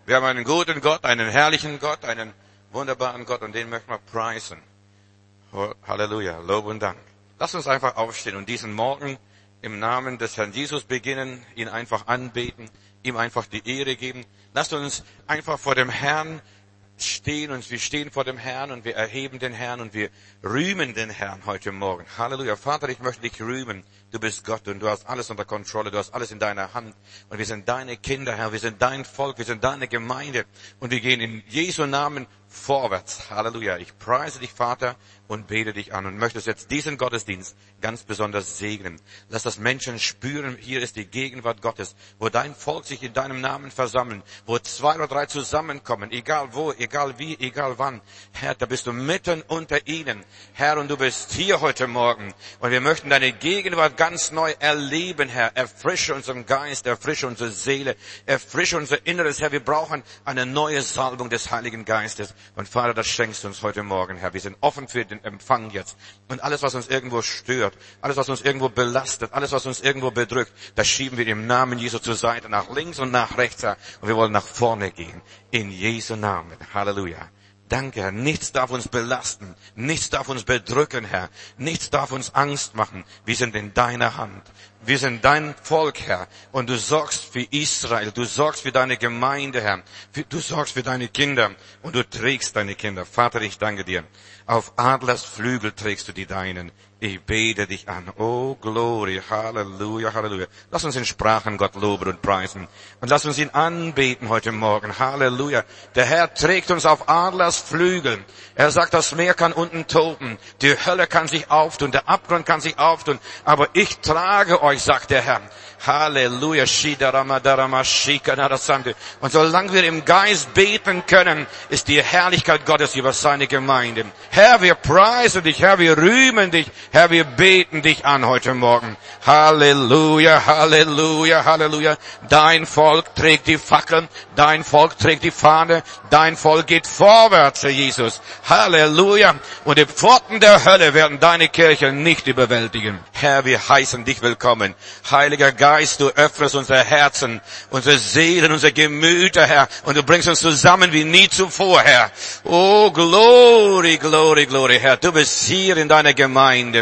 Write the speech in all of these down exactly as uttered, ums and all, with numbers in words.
Wir haben einen guten Gott, einen herrlichen Gott, einen wunderbaren Gott und den möchten wir preisen. Halleluja, Lob und Dank. Lass uns einfach aufstehen und diesen Morgen im Namen des Herrn Jesus beginnen, ihn einfach anbeten, ihm einfach die Ehre geben. Lasst uns einfach vor dem Herrn stehen und wir stehen vor dem Herrn und wir erheben den Herrn und wir rühmen den Herrn heute Morgen. Halleluja. Vater, ich möchte dich rühmen. Du bist Gott und du hast alles unter Kontrolle. Du hast alles in deiner Hand. Und wir sind deine Kinder, Herr. Wir sind dein Volk. Wir sind deine Gemeinde. Und wir gehen in Jesu Namen vorwärts. Halleluja. Ich preise dich, Vater, und bete dich an und möchte jetzt diesen Gottesdienst ganz besonders segnen. Lass das Menschen spüren, hier ist die Gegenwart Gottes, wo dein Volk sich in deinem Namen versammeln, wo zwei oder drei zusammenkommen, egal wo, egal wie, egal wann. Herr, da bist du mitten unter ihnen. Herr, und du bist hier heute Morgen. Und wir möchten deine Gegenwart ganz neu erleben, Herr. Erfrische unseren Geist, erfrische unsere Seele, erfrische unser Inneres, Herr. Wir brauchen eine neue Salbung des Heiligen Geistes. Und Vater, das schenkst du uns heute Morgen, Herr. Wir sind offen für den Empfang jetzt. Und alles, was uns irgendwo stört, alles, was uns irgendwo belastet, alles, was uns irgendwo bedrückt, das schieben wir im Namen Jesu zur Seite, nach links und nach rechts, Herr. Und wir wollen nach vorne gehen. In Jesu Namen. Halleluja. Danke, Herr. Nichts darf uns belasten. Nichts darf uns bedrücken, Herr. Nichts darf uns Angst machen. Wir sind in deiner Hand. Wir sind dein Volk, Herr. Und du sorgst für Israel. Du sorgst für deine Gemeinde, Herr. Du sorgst für deine Kinder. Und du trägst deine Kinder. Vater, ich danke dir. Auf Adlers Flügel trägst du die Deinen. Ich bete dich an. Oh, Glory. Halleluja, Halleluja. Lass uns in Sprachen Gott loben und preisen. Und lass uns ihn anbeten heute Morgen. Halleluja. Der Herr trägt uns auf Adlers Flügeln. Er sagt, das Meer kann unten toben. Die Hölle kann sich auftun. Der Abgrund kann sich auftun. Aber ich trage euch, sagt der Herr. Halleluja. Und solange wir im Geist beten können, ist die Herrlichkeit Gottes über seine Gemeinde. Herr, wir preisen dich. Herr, wir rühmen dich. Herr, wir beten dich an heute Morgen. Halleluja, Halleluja, Halleluja. Dein Volk trägt die Fackeln. Dein Volk trägt die Fahne. Dein Volk geht vorwärts, Herr Jesus. Halleluja. Und die Pforten der Hölle werden deine Kirche nicht überwältigen. Herr, wir heißen dich willkommen. Heiliger Geist, du öffnest unsere Herzen, unsere Seelen, unsere Gemüter, Herr. Und du bringst uns zusammen wie nie zuvor, Herr. Oh, Glory, Glory, Glory, Herr. Du bist hier in deiner Gemeinde.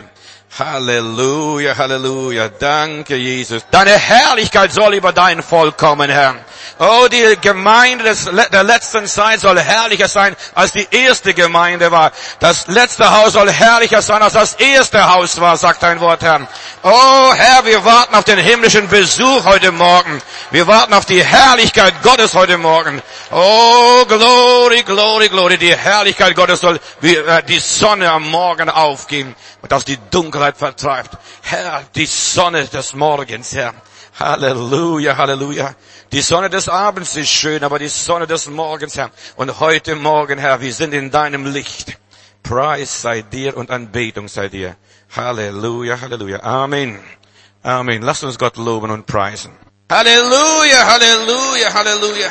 Halleluja, Halleluja. Danke, Jesus. Deine Herrlichkeit soll über dein Volk kommen, Herr. Oh, die Gemeinde des, der letzten Zeit soll herrlicher sein, als die erste Gemeinde war. Das letzte Haus soll herrlicher sein, als das erste Haus war, sagt dein Wort, Herr. Oh, Herr, wir warten auf den himmlischen Besuch heute Morgen. Wir warten auf die Herrlichkeit Gottes heute Morgen. Oh, Glory, Glory, Glory. Die Herrlichkeit Gottes soll wie äh, die Sonne am Morgen aufgehen und aus die Dunkelheit vertreibt. Herr, die Sonne des Morgens, Herr. Halleluja, Halleluja. Die Sonne des Abends ist schön, aber die Sonne des Morgens, Herr. Und heute Morgen, Herr, wir sind in deinem Licht. Preis sei dir und Anbetung sei dir. Halleluja, Halleluja. Amen. Amen. Lasst uns Gott loben und preisen. Halleluja, Halleluja, Halleluja.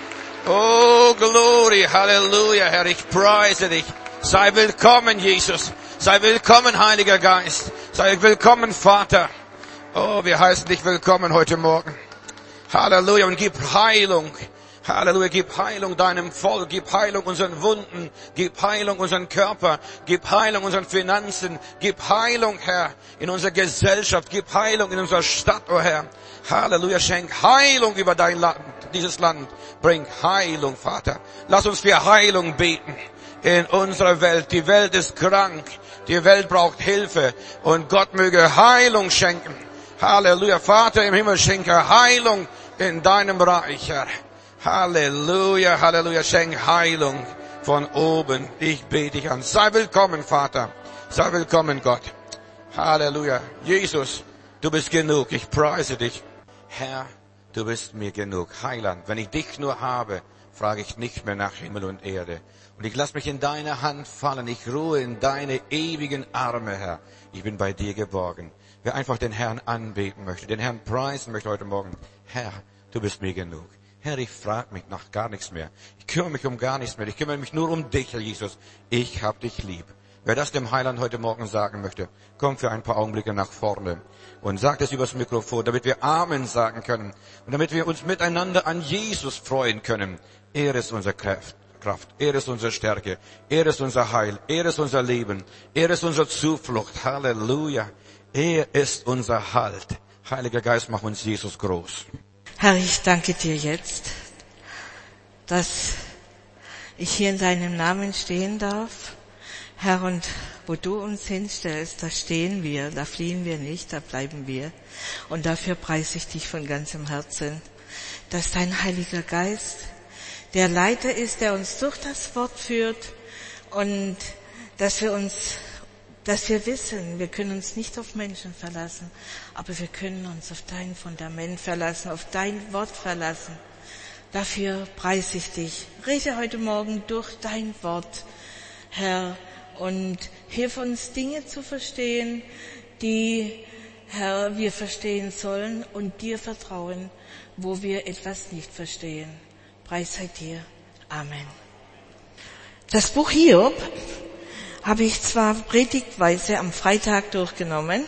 Oh, Glory, Halleluja, Herr, ich preise dich. Sei willkommen, Jesus. Sei willkommen, Heiliger Geist. Sei willkommen, Vater. Oh, wir heißen dich willkommen heute Morgen. Halleluja, und gib Heilung. Halleluja, gib Heilung deinem Volk, gib Heilung unseren Wunden, gib Heilung unseren Körper, gib Heilung unseren Finanzen, gib Heilung, Herr, in unserer Gesellschaft, gib Heilung in unserer Stadt, oh Herr. Halleluja, schenk Heilung über dein Land, dieses Land. Bring Heilung, Vater. Lass uns für Heilung beten in unserer Welt. Die Welt ist krank, die Welt braucht Hilfe und Gott möge Heilung schenken. Halleluja, Vater im Himmel, schenke Heilung in deinem Reich, Herr. Halleluja, Halleluja, schenk Heilung von oben. Ich bete dich an. Sei willkommen, Vater. Sei willkommen, Gott. Halleluja. Jesus, du bist genug. Ich preise dich. Herr, du bist mir genug. Heiland, wenn ich dich nur habe, frage ich nicht mehr nach Himmel und Erde. Und ich lasse mich in deine Hand fallen. Ich ruhe in deine ewigen Arme, Herr. Ich bin bei dir geborgen. Wer einfach den Herrn anbeten möchte, den Herrn preisen möchte heute Morgen. Herr, du bist mir genug. Herr, ich frage mich nach gar nichts mehr. Ich kümmere mich um gar nichts mehr. Ich kümmere mich nur um dich, Herr Jesus. Ich hab dich lieb. Wer das dem Heiland heute Morgen sagen möchte, kommt für ein paar Augenblicke nach vorne und sagt es übers Mikrofon, damit wir Amen sagen können und damit wir uns miteinander an Jesus freuen können. Er ist unsere Kraft. Kraft. Er ist unsere Stärke. Er ist unser Heil. Er ist unser Leben. Er ist unsere Zuflucht. Halleluja. Er ist unser Halt. Heiliger Geist, mach uns Jesus groß. Herr, ich danke dir jetzt, dass ich hier in deinem Namen stehen darf. Herr, und wo du uns hinstellst, da stehen wir, da fliehen wir nicht, da bleiben wir. Und dafür preise ich dich von ganzem Herzen, dass dein Heiliger Geist der Leiter ist, der uns durch das Wort führt und dass wir uns, dass wir wissen, wir können uns nicht auf Menschen verlassen, aber wir können uns auf dein Fundament verlassen, auf dein Wort verlassen. Dafür preise ich dich. Rede heute Morgen durch dein Wort, Herr, und hilf uns, Dinge zu verstehen, die, Herr, wir verstehen sollen und dir vertrauen, wo wir etwas nicht verstehen. Preis sei dir. Amen. Das Buch Hiob habe ich zwar predigtweise am Freitag durchgenommen,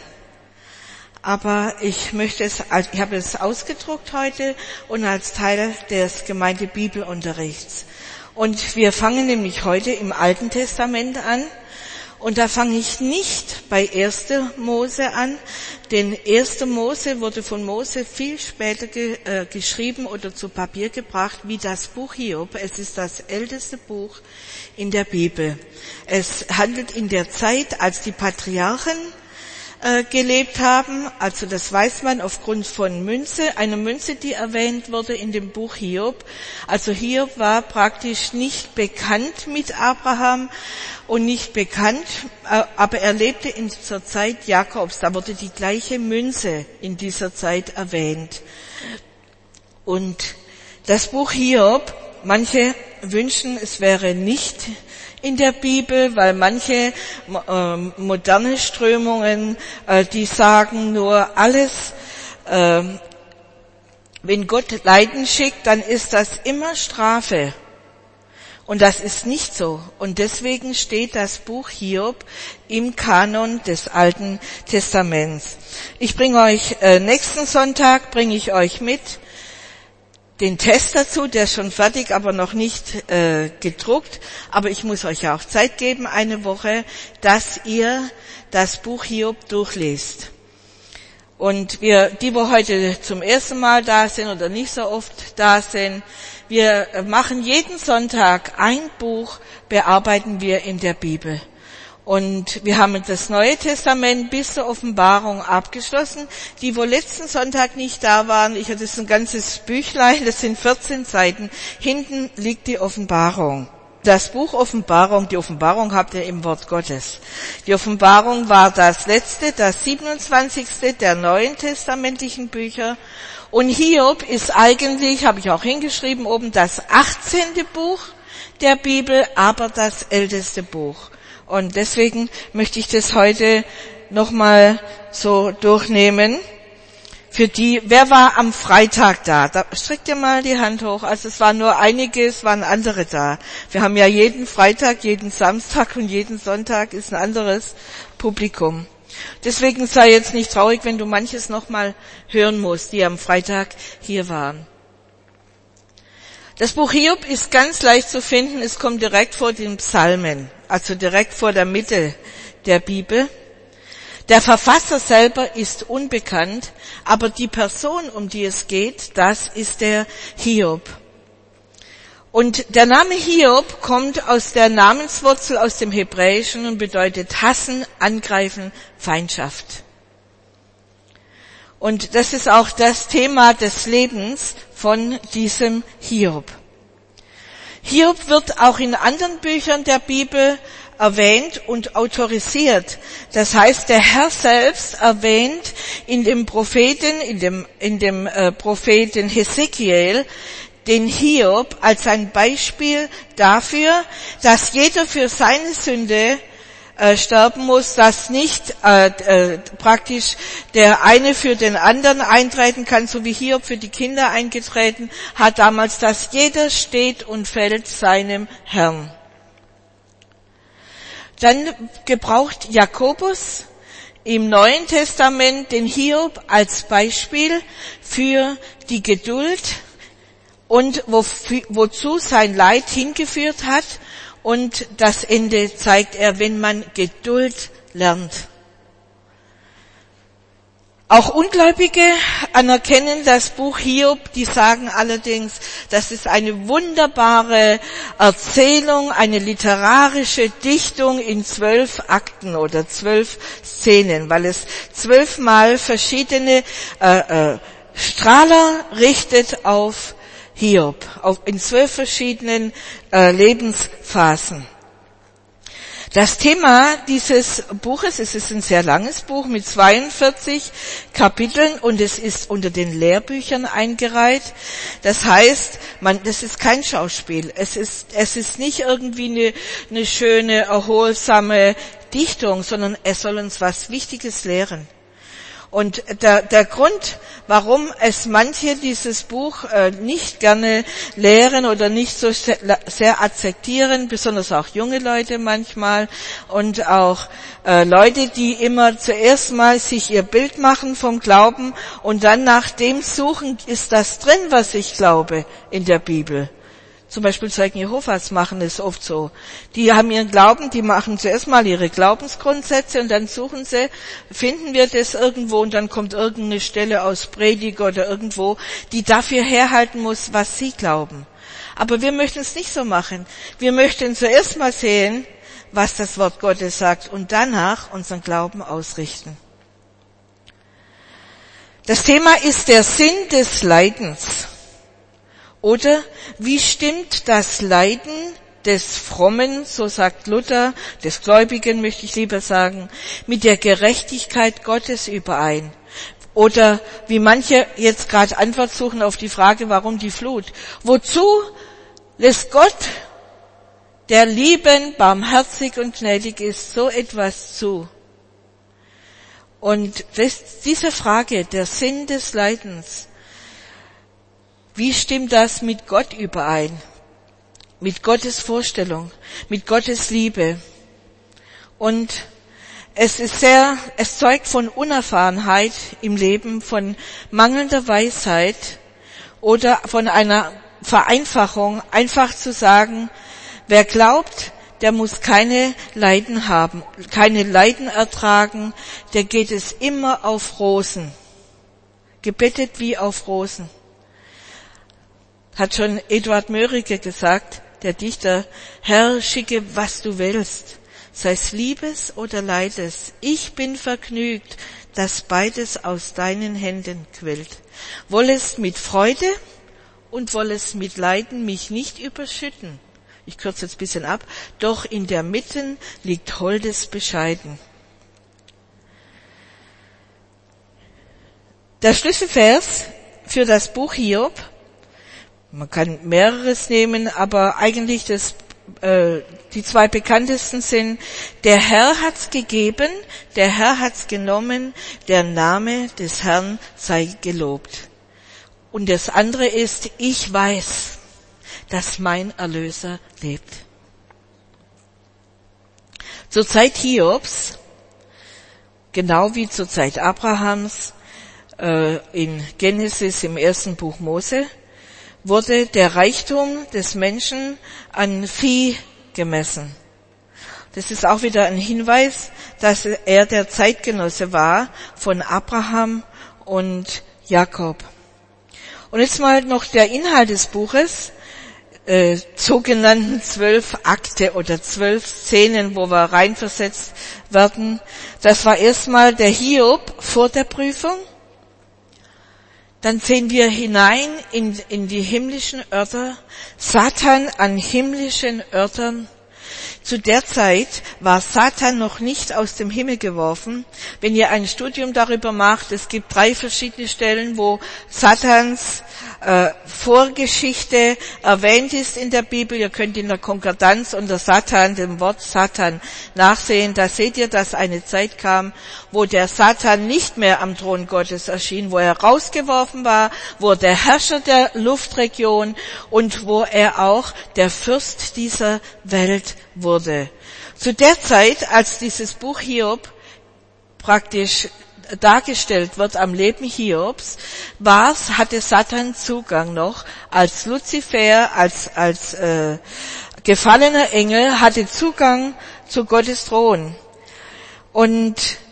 aber ich möchte es, ich habe es ausgedruckt heute und als Teil des Gemeindebibelunterrichts. Und wir fangen nämlich heute im Alten Testament an. Und da fange ich nicht bei erster Mose an, denn erster Mose wurde von Mose viel später ge, äh, geschrieben oder zu Papier gebracht wie das Buch Hiob. Es ist das älteste Buch in der Bibel. Es handelt in der Zeit, als die Patriarchen äh, gelebt haben. Also das weiß man aufgrund von Münze, einer Münze, die erwähnt wurde in dem Buch Hiob. Also Hiob war praktisch nicht bekannt mit Abraham und nicht bekannt, aber er lebte in zur Zeit Jakobs. Da wurde die gleiche Münze in dieser Zeit erwähnt. Und das Buch Hiob, manche wünschen, es wäre nicht in der Bibel, weil manche äh, moderne Strömungen, äh, die sagen nur alles, äh, wenn Gott Leiden schickt, dann ist das immer Strafe. Und das ist nicht so. Und deswegen steht das Buch Hiob im Kanon des Alten Testaments. Ich bringe euch, äh, nächsten Sonntag bringe ich euch mit den Test dazu, der ist schon fertig, aber noch nicht äh, gedruckt. Aber ich muss euch ja auch Zeit geben, eine Woche, dass ihr das Buch Hiob durchlest. Und wir, die wo heute zum ersten Mal da sind oder nicht so oft da sind, wir machen jeden Sonntag ein Buch, bearbeiten wir in der Bibel. Und wir haben das Neue Testament bis zur Offenbarung abgeschlossen. Die, wo letzten Sonntag nicht da waren, ich hatte ein ganzes Büchlein, das sind vierzehn Seiten. Hinten liegt die Offenbarung. Das Buch Offenbarung, die Offenbarung habt ihr im Wort Gottes. Die Offenbarung war das letzte, das siebenundzwanzigste der neuen testamentlichen Bücher. Und Hiob ist eigentlich, habe ich auch hingeschrieben oben, das achtzehnte Buch der Bibel, aber das älteste Buch. Und deswegen möchte ich das heute nochmal so durchnehmen. Für die, wer war am Freitag da? Da streckt ihr mal die Hand hoch. Also es waren nur einige, es waren andere da. Wir haben ja jeden Freitag, jeden Samstag und jeden Sonntag ist ein anderes Publikum. Deswegen sei jetzt nicht traurig, wenn du manches nochmal hören musst, die am Freitag hier waren. Das Buch Hiob ist ganz leicht zu finden. Es kommt direkt vor den Psalmen, also direkt vor der Mitte der Bibel. Der Verfasser selber ist unbekannt, aber die Person, um die es geht, das ist der Hiob. Und der Name Hiob kommt aus der Namenswurzel aus dem Hebräischen und bedeutet hassen, angreifen, Feindschaft. Und das ist auch das Thema des Lebens von diesem Hiob. Hiob wird auch in anderen Büchern der Bibel erwähnt und autorisiert. Das heißt, der Herr selbst erwähnt in dem Propheten, in dem, in dem äh, Propheten Hesekiel, den Hiob als ein Beispiel dafür, dass jeder für seine Sünde äh, sterben muss, dass nicht äh, äh, praktisch der eine für den anderen eintreten kann, so wie Hiob für die Kinder eingetreten hat damals, dass jeder steht und fällt seinem Herrn. Dann gebraucht Jakobus im Neuen Testament den Hiob als Beispiel für die Geduld und wo, wozu sein Leid hingeführt hat. Und das Ende zeigt er, wenn man Geduld lernt. Auch Ungläubige anerkennen das Buch Hiob, die sagen allerdings, das ist eine wunderbare Erzählung, eine literarische Dichtung in zwölf Akten oder zwölf Szenen, weil es zwölfmal verschiedene äh, äh, Strahler richtet auf Hiob, auf, in zwölf verschiedenen äh, Lebensphasen. Das Thema dieses Buches, es ist ein sehr langes Buch mit zweiundvierzig Kapiteln und es ist unter den Lehrbüchern eingereiht. Das heißt, man, das ist kein Schauspiel. Es ist, es ist nicht irgendwie eine, eine schöne, erholsame Dichtung, sondern es soll uns was Wichtiges lehren. Und der, der Grund, warum es manche dieses Buch äh, nicht gerne lehren oder nicht so sehr, sehr akzeptieren, besonders auch junge Leute manchmal und auch äh, Leute, die immer zuerst mal sich ihr Bild machen vom Glauben und dann nach dem suchen, ist das drin, was ich glaube in der Bibel. Zum Beispiel Zeugen Jehovas machen es oft so. Die haben ihren Glauben, die machen zuerst mal ihre Glaubensgrundsätze und dann suchen sie, finden wir das irgendwo und dann kommt irgendeine Stelle aus Prediger oder irgendwo, die dafür herhalten muss, was sie glauben. Aber wir möchten es nicht so machen. Wir möchten zuerst mal sehen, was das Wort Gottes sagt und danach unseren Glauben ausrichten. Das Thema ist der Sinn des Leidens. Oder wie stimmt das Leiden des Frommen, so sagt Luther, des Gläubigen möchte ich lieber sagen, mit der Gerechtigkeit Gottes überein? Oder wie manche jetzt gerade Antwort suchen auf die Frage, warum die Flut? Wozu lässt Gott, der liebend, barmherzig und gnädig ist, so etwas zu? Und das, diese Frage, der Sinn des Leidens, wie stimmt das mit Gott überein? Mit Gottes Vorstellung, mit Gottes Liebe. Und es ist sehr, es zeugt von Unerfahrenheit im Leben, von mangelnder Weisheit oder von einer Vereinfachung, einfach zu sagen, wer glaubt, der muss keine Leiden haben, keine Leiden ertragen, der geht es immer auf Rosen. Gebettet wie auf Rosen. Hat schon Eduard Mörike gesagt, der Dichter, Herr, schicke, was du willst, sei es Liebes oder Leides. Ich bin vergnügt, dass beides aus deinen Händen quillt. Wollest mit Freude und wollest mit Leiden mich nicht überschütten. Ich kürze jetzt ein bisschen ab. Doch in der Mitte liegt holdes Bescheiden. Der Schlüsselvers für das Buch Hiob, man kann mehreres nehmen, aber eigentlich das, äh, die zwei bekanntesten sind, der Herr hat's gegeben, der Herr hat's genommen, der Name des Herrn sei gelobt. Und das andere ist, ich weiß, dass mein Erlöser lebt. Zur Zeit Hiobs, genau wie zur Zeit Abrahams, äh, in Genesis im ersten Buch Mose, wurde der Reichtum des Menschen an Vieh gemessen. Das ist auch wieder ein Hinweis, dass er der Zeitgenosse war von Abraham und Jakob. Und jetzt mal noch der Inhalt des Buches, äh, sogenannten zwölf Akte oder zwölf Szenen, wo wir reinversetzt werden. Das war erstmal der Hiob vor der Prüfung. Dann sehen wir hinein in, in die himmlischen Örter, Satan an himmlischen Örtern. Zu der Zeit war Satan noch nicht aus dem Himmel geworfen. Wenn ihr ein Studium darüber macht, es gibt drei verschiedene Stellen, wo Satans äh, Vorgeschichte erwähnt ist in der Bibel. Ihr könnt in der Konkordanz unter Satan, dem Wort Satan, nachsehen. Da seht ihr, dass eine Zeit kam, wo der Satan nicht mehr am Thron Gottes erschien, wo er rausgeworfen war, wo der Herrscher der Luftregion und wo er auch der Fürst dieser Welt wurde. Zu der Zeit, als dieses Buch Hiob praktisch dargestellt wird am Leben Hiobs, war's, hatte Satan Zugang noch als Luzifer, als als äh, gefallener Engel, hatte Zugang zu Gottes Thron. Und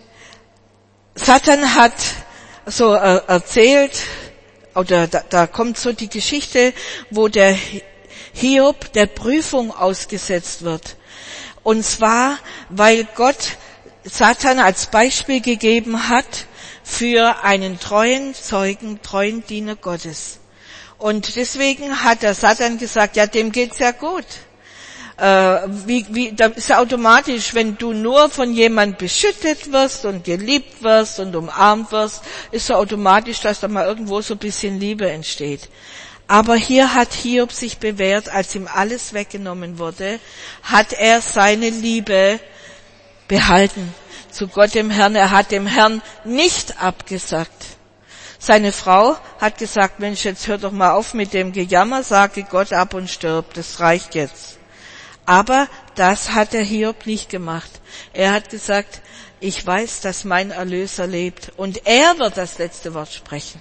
Satan hat so äh, erzählt, oder da, da kommt so die Geschichte, wo der Hiob der Prüfung ausgesetzt wird. Und zwar, weil Gott Satan als Beispiel gegeben hat für einen treuen Zeugen, treuen Diener Gottes. Und deswegen hat der Satan gesagt, ja, dem geht's ja gut. Äh, wie, wie, da ist ja automatisch, wenn du nur von jemand beschüttet wirst und geliebt wirst und umarmt wirst, ist ja automatisch, dass da mal irgendwo so ein bisschen Liebe entsteht. Aber hier hat Hiob sich bewährt, als ihm alles weggenommen wurde, hat er seine Liebe behalten zu Gott dem Herrn. Er hat dem Herrn nicht abgesagt. Seine Frau hat gesagt, Mensch, jetzt hör doch mal auf mit dem Gejammer, sage Gott ab und stirb, das reicht jetzt. Aber das hat der Hiob nicht gemacht. Er hat gesagt, ich weiß, dass mein Erlöser lebt und er wird das letzte Wort sprechen.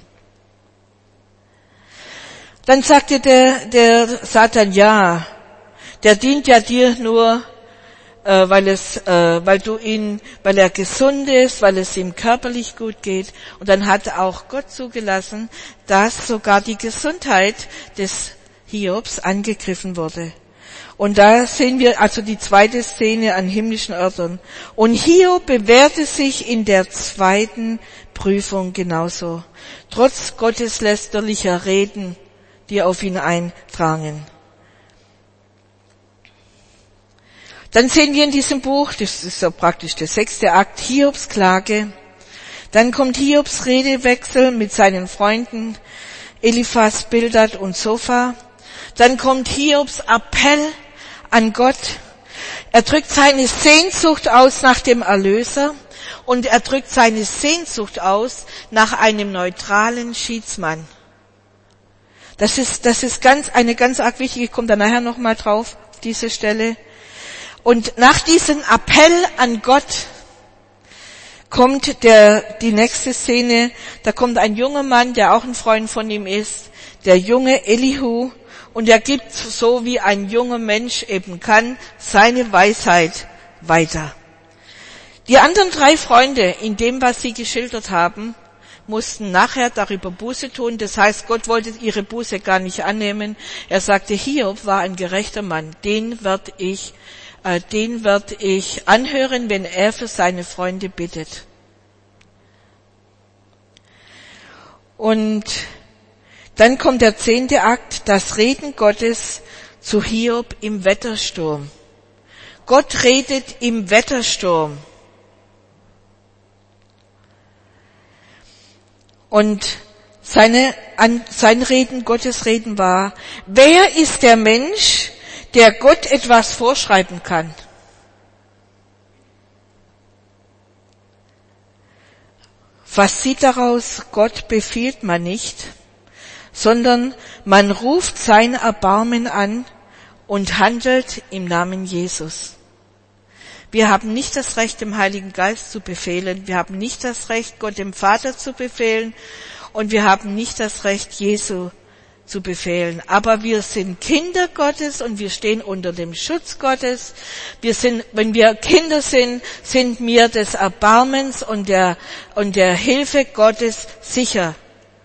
Dann sagte der, der Satan, ja, der dient ja dir nur, äh, weil es, äh, weil du ihn, weil er gesund ist, weil es ihm körperlich gut geht. Und dann hat auch Gott zugelassen, dass sogar die Gesundheit des Hiobs angegriffen wurde. Und da sehen wir also die zweite Szene an himmlischen Örtern. Und Hiob bewährte sich in der zweiten Prüfung genauso, trotz gotteslästerlicher Reden, die auf ihn eindrangen. Dann sehen wir in diesem Buch, das ist so praktisch der sechste Akt, Hiobs Klage. Dann kommt Hiobs Redewechsel mit seinen Freunden Eliphas, Bildad und Zophar. Dann kommt Hiobs Appell an Gott. Er drückt seine Sehnsucht aus nach dem Erlöser und er drückt seine Sehnsucht aus nach einem neutralen Schiedsmann. Das ist, das ist ganz, eine ganz arg wichtige, ich komme da nachher nochmal drauf, auf diese Stelle. Und nach diesem Appell an Gott kommt der, die nächste Szene, da kommt ein junger Mann, der auch ein Freund von ihm ist, der junge Elihu, und er gibt, so wie ein junger Mensch eben kann, seine Weisheit weiter. Die anderen drei Freunde, in dem, was sie geschildert haben, mussten nachher darüber Buße tun. Das heißt, Gott wollte ihre Buße gar nicht annehmen. Er sagte, Hiob war ein gerechter Mann. Den werd ich, äh, den werd ich anhören, wenn er für seine Freunde bittet. Und dann kommt der zehnte Akt, das Reden Gottes zu Hiob im Wettersturm. Gott redet im Wettersturm. Und seine, an, sein Reden, Gottes Reden war, wer ist der Mensch, der Gott etwas vorschreiben kann? Was sieht daraus? Gott befiehlt man nicht, sondern man ruft sein Erbarmen an und handelt im Namen Jesus. Wir haben nicht das Recht, dem Heiligen Geist zu befehlen. Wir haben nicht das Recht, Gott dem Vater zu befehlen. Und wir haben nicht das Recht, Jesu zu befehlen. Aber wir sind Kinder Gottes und wir stehen unter dem Schutz Gottes. Wir sind, wenn wir Kinder sind, sind wir des Erbarmens und der, und der Hilfe Gottes sicher.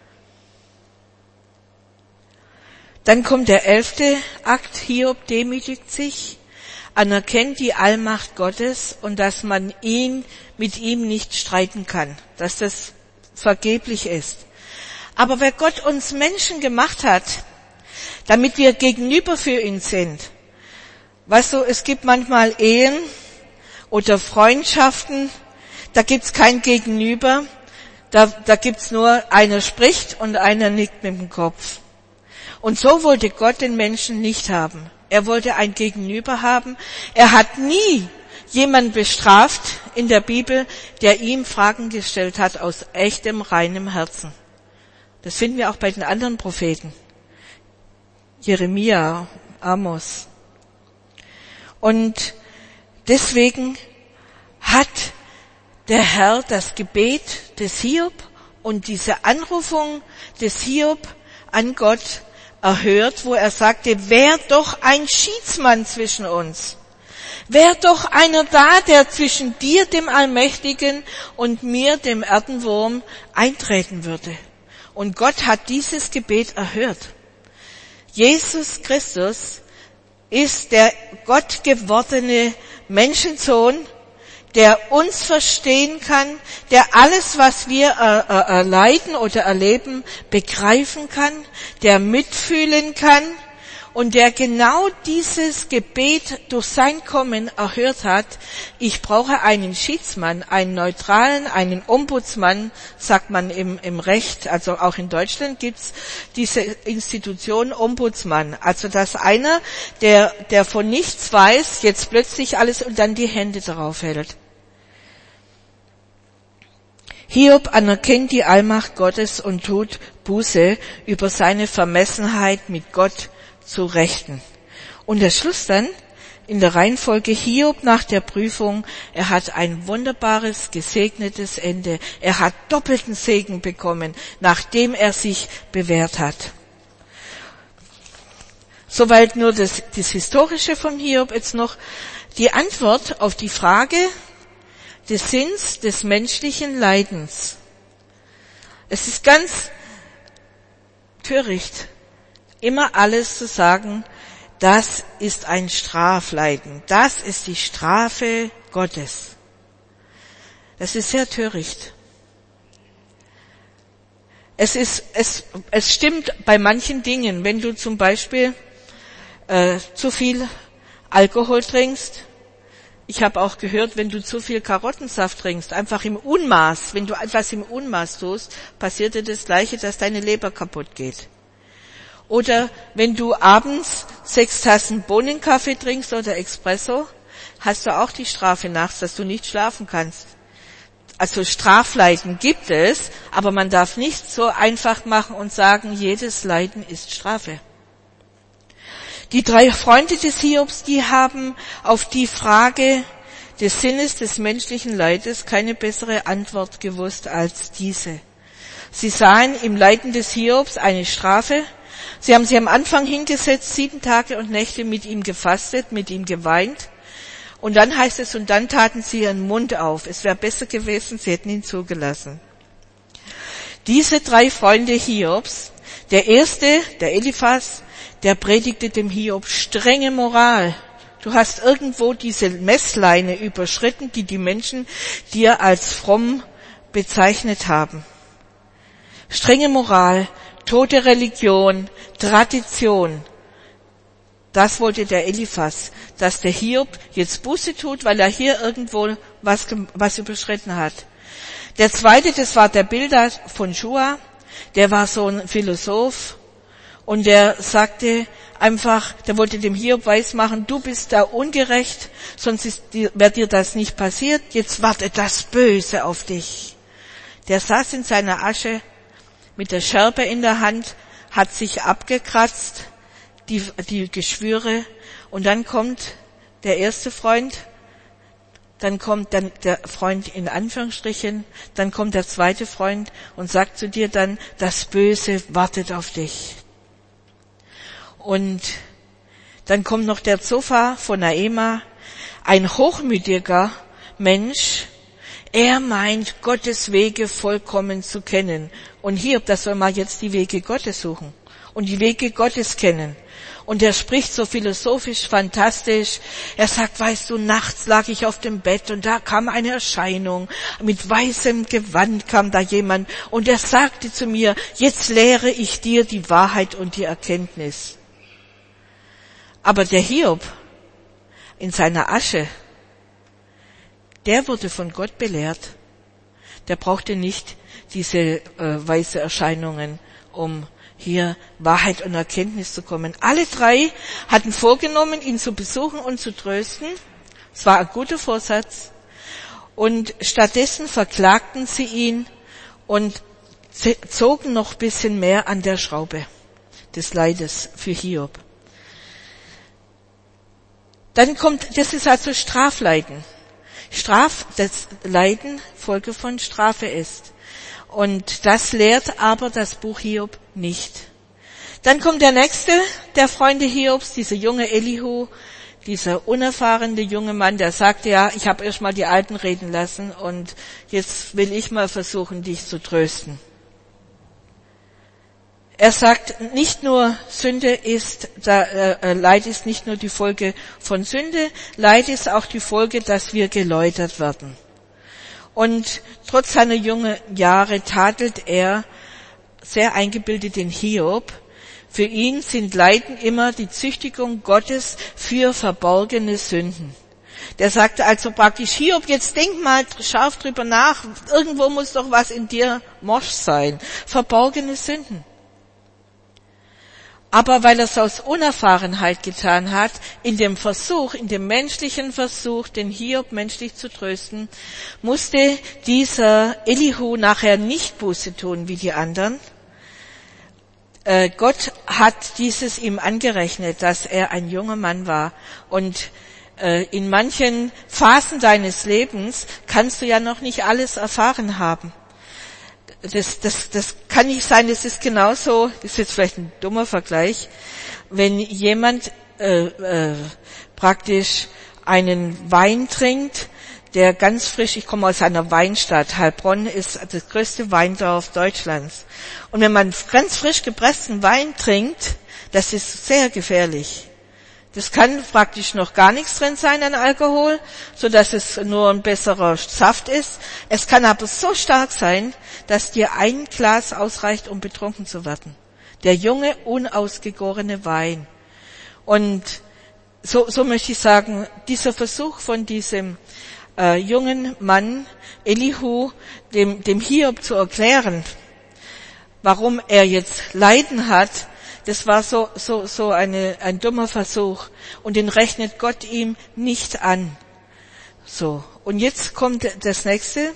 Dann kommt der elfte Akt. Hiob demütigt sich, anerkennt die Allmacht Gottes und dass man ihn mit ihm nicht streiten kann, dass das vergeblich ist. Aber wer Gott uns Menschen gemacht hat, damit wir gegenüber für ihn sind, weißt du, es gibt manchmal Ehen oder Freundschaften, da gibt's kein Gegenüber, da, da gibt's nur, einer spricht und einer nickt mit dem Kopf. Und so wollte Gott den Menschen nicht haben. Er wollte ein Gegenüber haben. Er hat nie jemanden bestraft in der Bibel, der ihm Fragen gestellt hat aus echtem, reinem Herzen. Das finden wir auch bei den anderen Propheten. Jeremia, Amos. Und Deswegen hat der Herr das Gebet des Hiob und diese Anrufung des Hiob an Gott erhört, wo er sagte, wär doch ein Schiedsmann zwischen uns. Wär doch einer da, der zwischen dir, dem Allmächtigen, und mir, dem Erdenwurm, eintreten würde. Und Gott hat dieses Gebet erhört. Jesus Christus ist der gottgewordene Menschensohn, der uns verstehen kann, der alles, was wir erleiden oder erleben, begreifen kann, der mitfühlen kann und der genau dieses Gebet durch sein Kommen erhört hat. Ich brauche einen Schiedsmann, einen Neutralen, einen Ombudsmann, sagt man im, im Recht. Also auch in Deutschland gibt's diese Institution Ombudsmann. Also dass einer, der, der von nichts weiß, jetzt plötzlich alles und dann die Hände darauf hält. Hiob anerkennt die Allmacht Gottes und tut Buße über seine Vermessenheit mit Gott zu rechten. Und der Schluss dann in der Reihenfolge Hiob nach der Prüfung, er hat ein wunderbares, gesegnetes Ende. Er hat doppelten Segen bekommen, nachdem er sich bewährt hat. Soweit nur das, das Historische von Hiob. Jetzt noch die Antwort auf die Frage des Sinns des menschlichen Leidens. Es ist ganz töricht, immer alles zu sagen, das ist ein Strafleiden, das ist die Strafe Gottes. Das ist sehr töricht. Es ist, es, es stimmt bei manchen Dingen, wenn du zum Beispiel äh, zu viel Alkohol trinkst. Ich habe auch gehört, wenn du zu viel Karottensaft trinkst, einfach im Unmaß, wenn du etwas im Unmaß tust, passiert dir das Gleiche, dass deine Leber kaputt geht. Oder wenn du abends sechs Tassen Bohnenkaffee trinkst oder Espresso, hast du auch die Strafe nachts, dass du nicht schlafen kannst. Also Strafleiden gibt es, aber man darf nicht so einfach machen und sagen, jedes Leiden ist Strafe. Die drei Freunde des Hiobs, die haben auf die Frage des Sinnes des menschlichen Leides keine bessere Antwort gewusst als diese. Sie sahen im Leiden des Hiobs eine Strafe. Sie haben sich am Anfang hingesetzt, sieben Tage und Nächte mit ihm gefastet, mit ihm geweint. Und dann heißt es, und dann taten sie ihren Mund auf. Es wäre besser gewesen, sie hätten ihn zugelassen. Diese drei Freunde Hiobs, der erste, der Eliphas, der predigte dem Hiob strenge Moral. Du hast irgendwo diese Messleine überschritten, die die Menschen dir als fromm bezeichnet haben. Strenge Moral, tote Religion, Tradition. Das wollte der Eliphas, dass der Hiob jetzt Buße tut, weil er hier irgendwo was, was überschritten hat. Der zweite, das war der Bildad von Schua, der war so ein Philosoph und der sagte einfach, der wollte dem Hiob weismachen, du bist da ungerecht, sonst wäre dir das nicht passiert, jetzt wartet das Böse auf dich. Der saß in seiner Asche mit der Schärpe in der Hand, hat sich abgekratzt, die, die Geschwüre, und dann kommt der erste Freund, dann kommt dann der Freund in Anführungsstrichen, dann kommt der zweite Freund und sagt zu dir dann, das Böse wartet auf dich. Und dann kommt noch der Zophar von Naema, ein hochmütiger Mensch. Er meint, Gottes Wege vollkommen zu kennen. Und Hiob, das soll mal jetzt die Wege Gottes suchen und die Wege Gottes kennen. Und er spricht so philosophisch, fantastisch. Er sagt, weißt du, nachts lag ich auf dem Bett und da kam eine Erscheinung. Mit weißem Gewand kam da jemand und er sagte zu mir, jetzt lehre ich dir die Wahrheit und die Erkenntnis. Aber der Hiob in seiner Asche, der wurde von Gott belehrt. Der brauchte nicht diese äh, weiße Erscheinungen, um hier Wahrheit und Erkenntnis zu kommen. Alle drei hatten vorgenommen, ihn zu besuchen und zu trösten. Es war ein guter Vorsatz. Und stattdessen verklagten sie ihn und zogen noch ein bisschen mehr an der Schraube des Leides für Hiob. Dann kommt, das ist also Strafleiden. Straf, das Leiden Folge von Strafe ist. Und das lehrt aber das Buch Hiob nicht. Dann kommt der nächste der Freunde Hiobs, dieser junge Elihu, dieser unerfahrene junge Mann, der sagte, ja, ich habe erst mal die Alten reden lassen und jetzt will ich mal versuchen, dich zu trösten. Er sagt, nicht nur Sünde ist, da, äh, Leid ist nicht nur die Folge von Sünde, Leid ist auch die Folge, dass wir geläutert werden. Und trotz seiner jungen Jahre tadelt er sehr eingebildet den Hiob. Für ihn sind Leiden immer die Züchtigung Gottes für verborgene Sünden. Der sagte also praktisch, Hiob, jetzt denk mal scharf drüber nach, irgendwo muss doch was in dir morsch sein. Verborgene Sünden. Aber weil er es aus Unerfahrenheit getan hat, in dem Versuch, in dem menschlichen Versuch, den Hiob menschlich zu trösten, musste dieser Elihu nachher nicht Buße tun wie die anderen. Äh, Gott hat dieses ihm angerechnet, dass er ein junger Mann war. Und äh, in manchen Phasen deines Lebens kannst du ja noch nicht alles erfahren haben. Das, das, das kann nicht sein, das ist genauso, das ist jetzt vielleicht ein dummer Vergleich, wenn jemand äh, äh, praktisch einen Wein trinkt, der ganz frisch, ich komme aus einer Weinstadt, Heilbronn ist das größte Weindorf Deutschlands. Und wenn man ganz frisch gepressten Wein trinkt, das ist sehr gefährlich. Das kann praktisch noch gar nichts drin sein an Alkohol, so dass es nur ein besserer Saft ist. Es kann aber so stark sein, dass dir ein Glas ausreicht, um betrunken zu werden. Der junge, unausgegorene Wein. Und so, so möchte ich sagen, dieser Versuch von diesem äh, jungen Mann, Elihu, dem, dem Hiob zu erklären, warum er jetzt Leiden hat, das war so, so, so eine, ein dummer Versuch. Und den rechnet Gott ihm nicht an. So. Und jetzt kommt das nächste.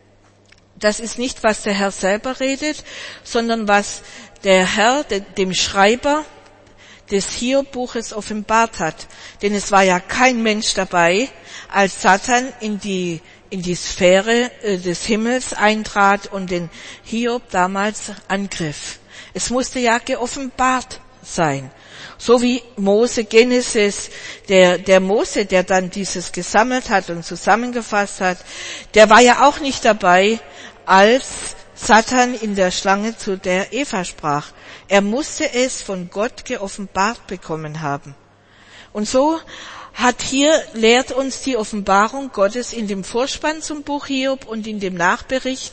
Das ist nicht, was der Herr selber redet, sondern was der Herr dem Schreiber des Hiob-Buches offenbart hat. Denn es war ja kein Mensch dabei, als Satan in die, in die Sphäre des Himmels eintrat und den Hiob damals angriff. Es musste ja geoffenbart sein. So wie Mose, Genesis, der, der Mose, der dann dieses gesammelt hat und zusammengefasst hat, der war ja auch nicht dabei, als Satan in der Schlange zu der Eva sprach. Er musste es von Gott geoffenbart bekommen haben. Und so hat hier, lehrt uns die Offenbarung Gottes in dem Vorspann zum Buch Hiob und in dem Nachbericht,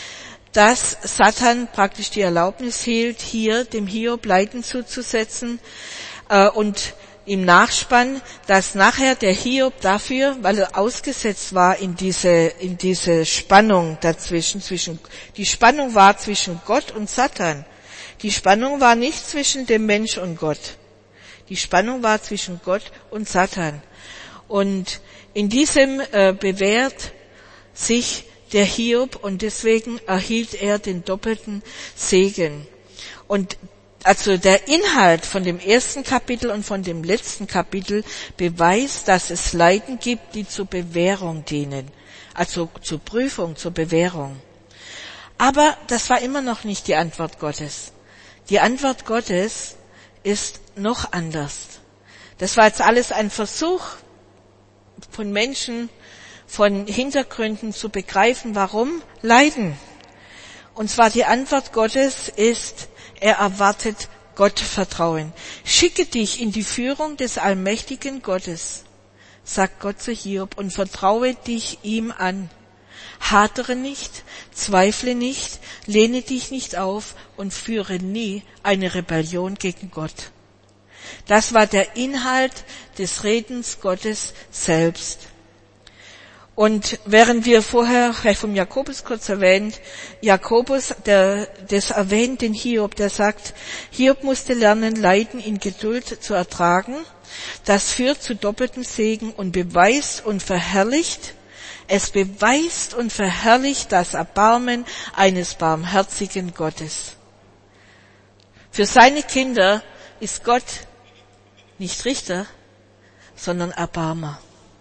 dass Satan praktisch die Erlaubnis hielt, hier dem Hiob Leiden zuzusetzen, äh, und im Nachspann, dass nachher der Hiob dafür, weil er ausgesetzt war in diese, in diese Spannung dazwischen, zwischen, die Spannung war zwischen Gott und Satan. Die Spannung war nicht zwischen dem Mensch und Gott. Die Spannung war zwischen Gott und Satan. Und in diesem äh, bewährt sich der Hiob und deswegen erhielt er den doppelten Segen. Und also der Inhalt von dem ersten Kapitel und von dem letzten Kapitel beweist, dass es Leiden gibt, die zur Bewährung dienen. Also zur Prüfung, zur Bewährung. Aber das war immer noch nicht die Antwort Gottes. Die Antwort Gottes ist noch anders. Das war jetzt alles ein Versuch von Menschen, von Hintergründen zu begreifen, warum Leiden. Und zwar die Antwort Gottes ist, er erwartet Gottvertrauen. Schicke dich in die Führung des allmächtigen Gottes, sagt Gott zu Hiob, und vertraue dich ihm an. Hadere nicht, zweifle nicht, lehne dich nicht auf und führe nie eine Rebellion gegen Gott. Das war der Inhalt des Redens Gottes selbst. Und während wir vorher, vielleicht vom Jakobus kurz erwähnt, Jakobus, der, das erwähnt den Hiob, der sagt, Hiob musste lernen, Leiden in Geduld zu ertragen. Das führt zu doppeltem Segen und beweist und verherrlicht, es beweist und verherrlicht das Erbarmen eines barmherzigen Gottes. Für seine Kinder ist Gott nicht Richter, sondern Erbarmer.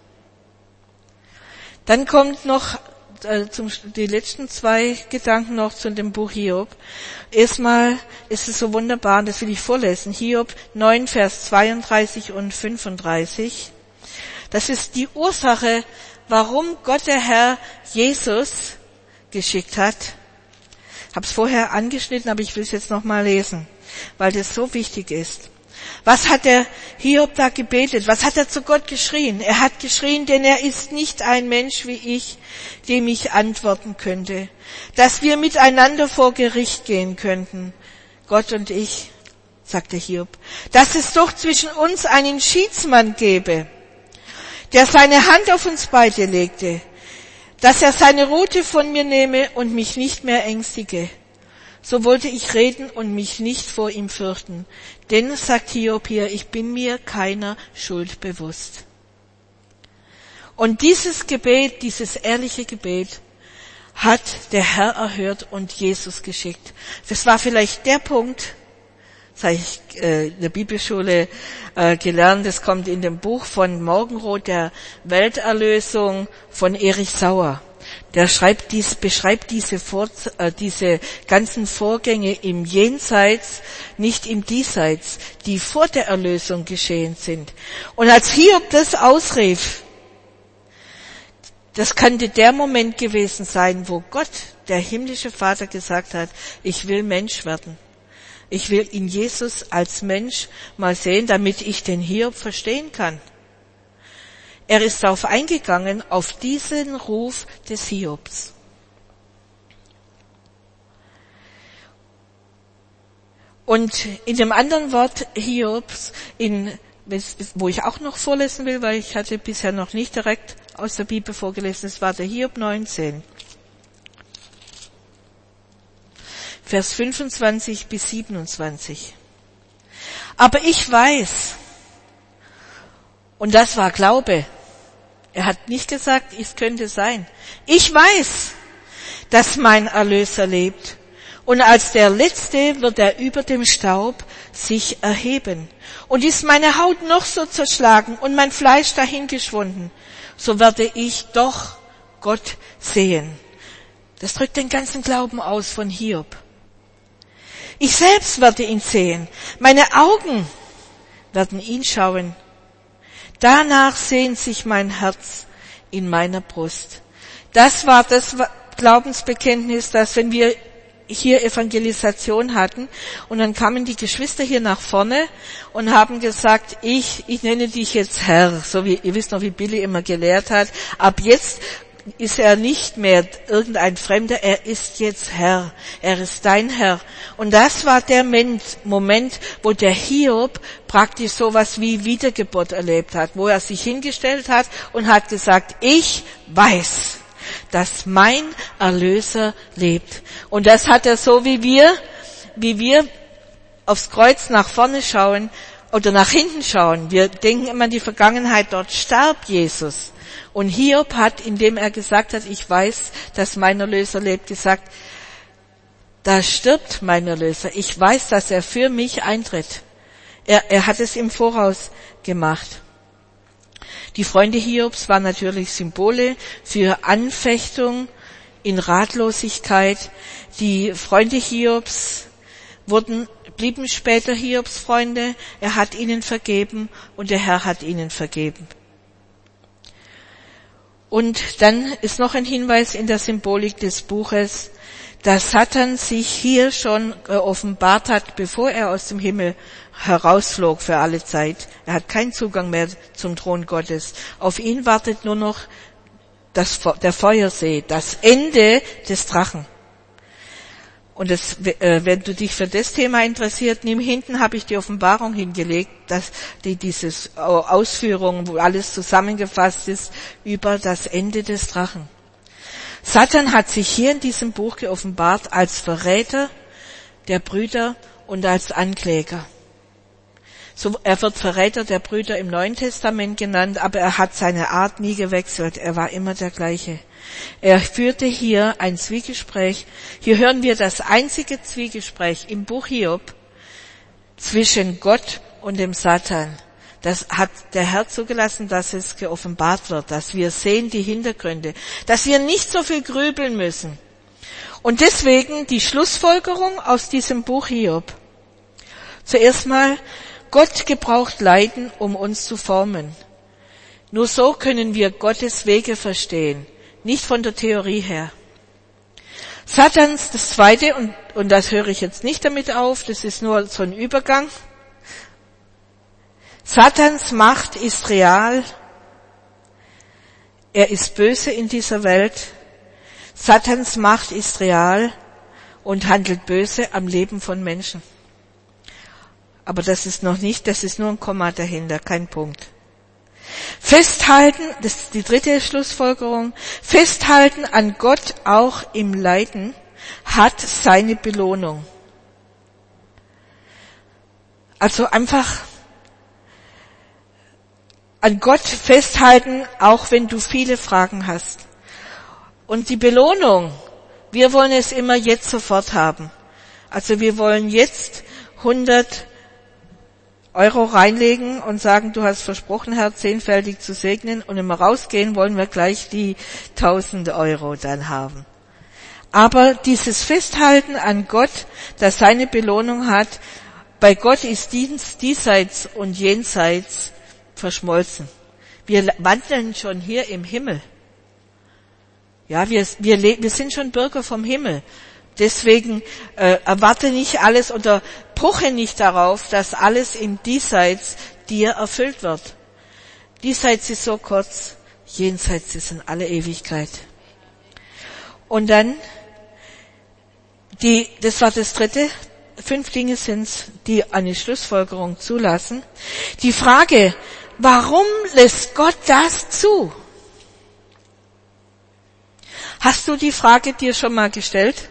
Dann kommt noch äh, zum, die letzten zwei Gedanken noch zu dem Buch Hiob. Erstmal ist es so wunderbar, und das will ich vorlesen. Hiob neun, Vers zweiunddreißig und fünfunddreißig. Das ist die Ursache, warum Gott der Herr Jesus geschickt hat. Ich habe es vorher angeschnitten, aber ich will es jetzt noch mal lesen, weil das so wichtig ist. Was hat der Hiob da gebetet? Was hat er zu Gott geschrien? Er hat geschrien, denn er ist nicht ein Mensch wie ich, dem ich antworten könnte, dass wir miteinander vor Gericht gehen könnten. Gott und ich, sagte Hiob, dass es doch zwischen uns einen Schiedsmann gäbe, der seine Hand auf uns beide legte, dass er seine Rute von mir nehme und mich nicht mehr ängstige. So wollte ich reden und mich nicht vor ihm fürchten. Denn, sagt Hiob hier, ich bin mir keiner Schuld bewusst. Und dieses Gebet, dieses ehrliche Gebet, hat der Herr erhört und Jesus geschickt. Das war vielleicht der Punkt, das habe ich äh, in der Bibelschule äh, gelernt, das kommt in dem Buch von Morgenroth, der Welterlösung von Erich Sauer. Der schreibt dies, beschreibt diese, Vor, äh, diese ganzen Vorgänge im Jenseits, nicht im Diesseits, die vor der Erlösung geschehen sind. Und als Hiob das ausrief, das könnte der Moment gewesen sein, wo Gott, der himmlische Vater, gesagt hat, ich will Mensch werden. Ich will in Jesus als Mensch mal sehen, damit ich den Hiob verstehen kann. Er ist darauf eingegangen, auf diesen Ruf des Hiobs. Und in dem anderen Wort Hiobs, in, wo ich auch noch vorlesen will, weil ich hatte bisher noch nicht direkt aus der Bibel vorgelesen, das war der Hiob neunzehn. Vers fünfundzwanzig bis siebenundzwanzig. Aber ich weiß, und das war Glaube. Er hat nicht gesagt, es könnte sein. Ich weiß, dass mein Erlöser lebt. Und als der Letzte wird er über dem Staub sich erheben. Und ist meine Haut noch so zerschlagen und mein Fleisch dahingeschwunden, so werde ich doch Gott sehen. Das drückt den ganzen Glauben aus von Hiob. Ich selbst werde ihn sehen. Meine Augen werden ihn schauen. Danach sehnt sich mein Herz in meiner Brust. Das war das Glaubensbekenntnis, dass wenn wir hier Evangelisation hatten und dann kamen die Geschwister hier nach vorne und haben gesagt, ich, ich nenne dich jetzt Herr, so wie, ihr wisst noch, wie Billy immer gelehrt hat, ab jetzt ist er nicht mehr irgendein Fremder, er ist jetzt Herr, er ist dein Herr. Und das war der Moment, wo der Hiob praktisch sowas wie Wiedergeburt erlebt hat, wo er sich hingestellt hat und hat gesagt, ich weiß, dass mein Erlöser lebt. Und das hat er so wie wir, wie wir aufs Kreuz nach vorne schauen oder nach hinten schauen. Wir denken immer an die Vergangenheit, dort starb Jesus. Und Hiob hat, indem er gesagt hat, ich weiß, dass mein Erlöser lebt, gesagt, da stirbt mein Erlöser. Ich weiß, dass er für mich eintritt. Er, er hat es im Voraus gemacht. Die Freunde Hiobs waren natürlich Symbole für Anfechtung in Ratlosigkeit. Die Freunde Hiobs wurden, blieben später Hiobs Freunde. Er hat ihnen vergeben und der Herr hat ihnen vergeben. Und dann ist noch ein Hinweis in der Symbolik des Buches, dass Satan sich hier schon offenbart hat, bevor er aus dem Himmel herausflog für alle Zeit. Er hat keinen Zugang mehr zum Thron Gottes. Auf ihn wartet nur noch das, der Feuersee, das Ende des Drachen. Und das, äh, wenn du dich für das Thema interessiert, nimm hinten habe ich die Offenbarung hingelegt, dass die dieses Ausführungen, wo alles zusammengefasst ist, über das Ende des Drachen. Satan hat sich hier in diesem Buch geoffenbart als Verräter der Brüder und als Ankläger. So, er wird Verräter der Brüder im Neuen Testament genannt, aber er hat seine Art nie gewechselt. Er war immer der gleiche. Er führte hier ein Zwiegespräch. Hier hören wir das einzige Zwiegespräch im Buch Hiob zwischen Gott und dem Satan, Das hat der Herr zugelassen, dass es geoffenbart wird, dass wir sehen die Hintergründe, dass wir nicht so viel grübeln müssen. Und deswegen die Schlussfolgerung aus diesem Buch Hiob. Zuerst mal, Gott gebraucht Leiden, um uns zu formen. Nur so können wir Gottes Wege verstehen, nicht von der Theorie her. Satans, das Zweite, und, und das höre ich jetzt nicht damit auf, das ist nur so ein Übergang. Satans Macht ist real. Er ist böse in dieser Welt. Satans Macht ist real und handelt böse am Leben von Menschen. Aber das ist noch nicht, das ist nur ein Komma dahinter, kein Punkt. Festhalten, das ist die dritte Schlussfolgerung, festhalten an Gott auch im Leiden hat seine Belohnung. Also einfach an Gott festhalten, auch wenn du viele Fragen hast. Und die Belohnung, wir wollen es immer jetzt sofort haben. Also wir wollen jetzt hundert Euro reinlegen und sagen, du hast versprochen, Herr, zehnfältig zu segnen, und wenn wir rausgehen, wollen wir gleich die tausend Euro dann haben. Aber dieses Festhalten an Gott, das seine Belohnung hat, bei Gott ist dies, diesseits und jenseits verschmolzen. Wir wandeln schon hier im Himmel. Ja, wir, wir, wir sind schon Bürger vom Himmel. Deswegen äh, erwarte nicht alles oder poche nicht darauf, dass alles im Diesseits dir erfüllt wird. Diesseits ist so kurz, jenseits ist in alle Ewigkeit. Und dann, die, das war das dritte, fünf Dinge sind's, die eine Schlussfolgerung zulassen. Die Frage, warum lässt Gott das zu? Hast du die Frage dir schon mal gestellt?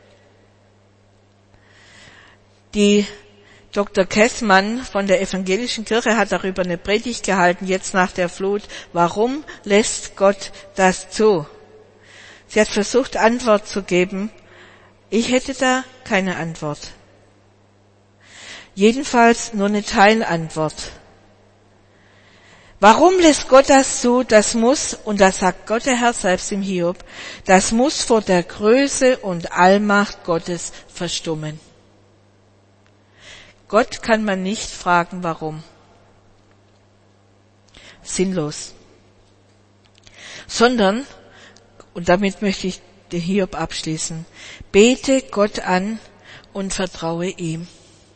Die Doktor Kessmann von der Evangelischen Kirche hat darüber eine Predigt gehalten, jetzt nach der Flut. Warum lässt Gott das zu? Sie hat versucht, Antwort zu geben. Ich hätte da keine Antwort. Jedenfalls nur eine Teilantwort. Warum lässt Gott das zu? Das muss, und das sagt Gott der Herr selbst im Hiob, das muss vor der Größe und Allmacht Gottes verstummen. Gott kann man nicht fragen, warum. Sinnlos. Sondern, und damit möchte ich den Hiob abschließen, bete Gott an und vertraue ihm.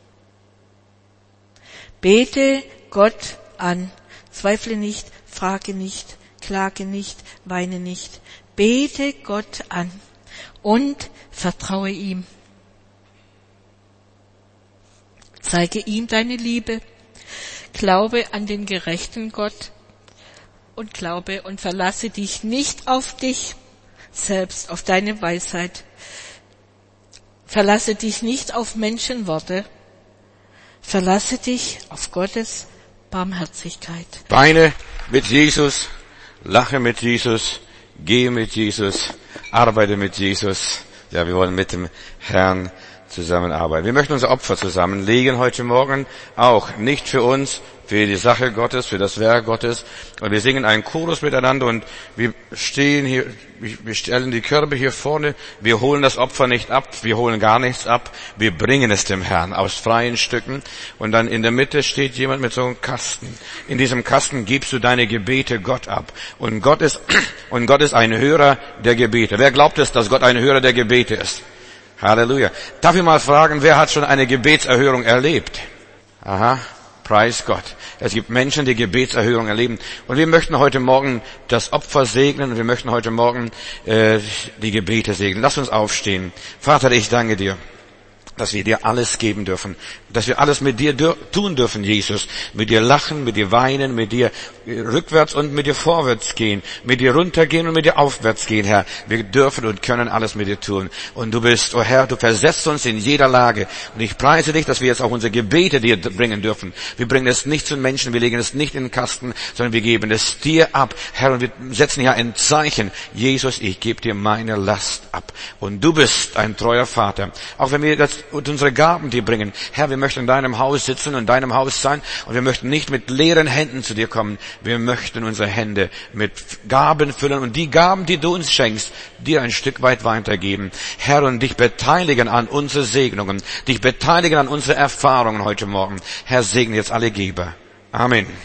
Bete Gott an. Zweifle nicht, frage nicht, klage nicht, weine nicht. Bete Gott an und vertraue ihm. Zeige ihm deine Liebe, glaube an den gerechten Gott und glaube und verlasse dich nicht auf dich selbst, auf deine Weisheit. Verlasse dich nicht auf Menschenworte, verlasse dich auf Gottes Barmherzigkeit. Weine mit Jesus, lache mit Jesus, gehe mit Jesus, arbeite mit Jesus. Ja, wir wollen mit dem Herrn zusammenarbeiten. Wir möchten unser Opfer zusammenlegen heute Morgen, auch nicht für uns, für die Sache Gottes, für das Werk Gottes. Und wir singen einen Chorus miteinander und wir stehen hier, wir stellen die Körbe hier vorne, wir holen das Opfer nicht ab, wir holen gar nichts ab, wir bringen es dem Herrn aus freien Stücken. Und dann in der Mitte steht jemand mit so einem Kasten. In diesem Kasten gibst du deine Gebete Gott ab. Und Gott ist, und Gott ist ein Hörer der Gebete. Wer glaubt es, dass Gott ein Hörer der Gebete ist? Halleluja. Darf ich mal fragen, wer hat schon eine Gebetserhörung erlebt? Aha. Preis Gott. Es gibt Menschen, die Gebetserhörung erleben. Und wir möchten heute Morgen das Opfer segnen und wir möchten heute Morgen äh, die Gebete segnen. Lass uns aufstehen. Vater, ich danke dir, dass wir dir alles geben dürfen, dass wir alles mit dir dür- tun dürfen, Jesus. Mit dir lachen, mit dir weinen, mit dir rückwärts und mit dir vorwärts gehen, mit dir runtergehen und mit dir aufwärts gehen, Herr. Wir dürfen und können alles mit dir tun. Und du bist, oh Herr, du versetzt uns in jeder Lage. Und ich preise dich, dass wir jetzt auch unsere Gebete dir bringen dürfen. Wir bringen es nicht zu Menschen, wir legen es nicht in den Kasten, sondern wir geben es dir ab, Herr. Und wir setzen hier ein Zeichen. Jesus, ich gebe dir meine Last ab. Und du bist ein treuer Vater. Auch wenn wir das unsere Gaben dir bringen. Herr, wir möchten in deinem Haus sitzen und in deinem Haus sein und wir möchten nicht mit leeren Händen zu dir kommen. Wir möchten unsere Hände mit Gaben füllen und die Gaben, die du uns schenkst, dir ein Stück weit weitergeben. Herr, und dich beteiligen an unsere Segnungen, dich beteiligen an unsere Erfahrungen heute Morgen. Herr, segne jetzt alle Geber. Amen.